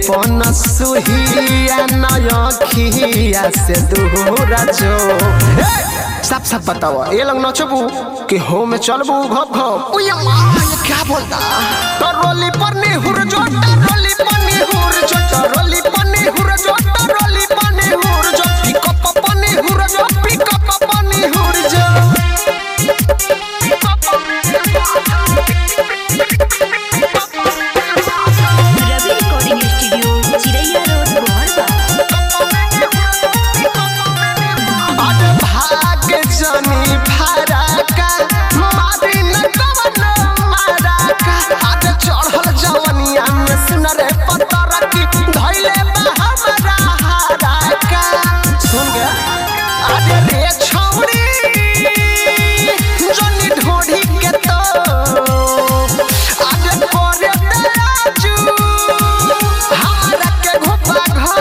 पन सुहिया नयखिया से दूरा जो साफ साफ बताओ ये लंग नचबू कि हो में चलबू घप घप ओए मां ये क्या बोलता टरोली पन्नी हुर जो टरोली पन्नी हुर जो टरोली पन्नी हुर जो टरोली पन्नी हुर जो पिकअप पन्नी हुर जो पिकअप पन्नी हुर जो Ravi recording studio Chiraiya road Bohraba अरे भाग जानी फराका मारी न कवन माराका आज चढ़ल जवनिया में सुन रे पतरा की धइले बा हमरा हाराका सुन गया अरे रे छौरी जनी ढोढ़ी के तो आज करे तेराजू हमरा के घोपा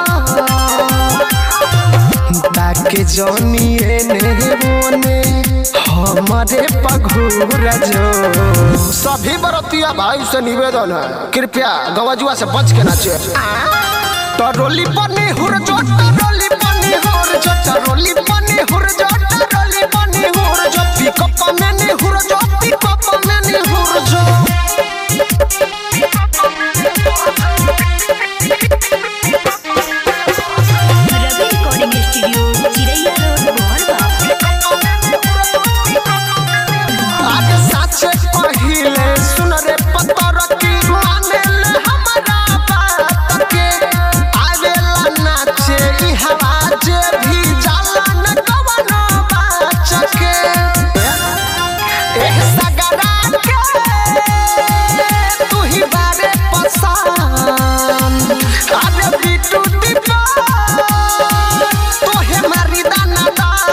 ताके जनिए ने बोने हमारे पघूरा जो सभी बरतिया भाई से निवेदन है कृपया गवाजुआ से बच के नाचे टरोली पन्नी हुर जो टरोली पन्नी हुर जो टरोली पन्नी हुर जो टरोली पन्नी हुर जो पिकअप में नी हुर जो पिकअप में नी हुर जो Ravi recording studio Chiraiya road Bohraba आगे साचे पहिले सुन रे पतर की माने ले हमरा बात के आवेला नाचे ई हवा जे भी जाला न कवनो बाच के एह सगरा के तू ही बारे पसंद आगे बिटू दीपा तोहे मारी दाना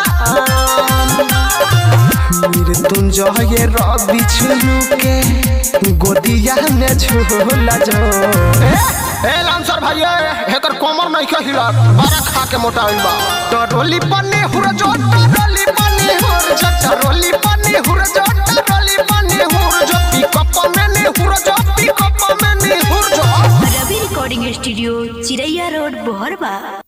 मृत्युंजय रवि झुलू के गोदिया में झूला जो ए लांसर भाई एकर कमर नहीं के हिला बारा खा के मोटा होइल बा टरोली पन्नी हुर जो टरोली पन्नी हुर जो टरोली पन्नी हुर जो टरोली पन्नी हुर जो पिकअप में नी हुर जो पिकअप में नी हुर जो Ravi recording studio Chiraiya road बोहरबा।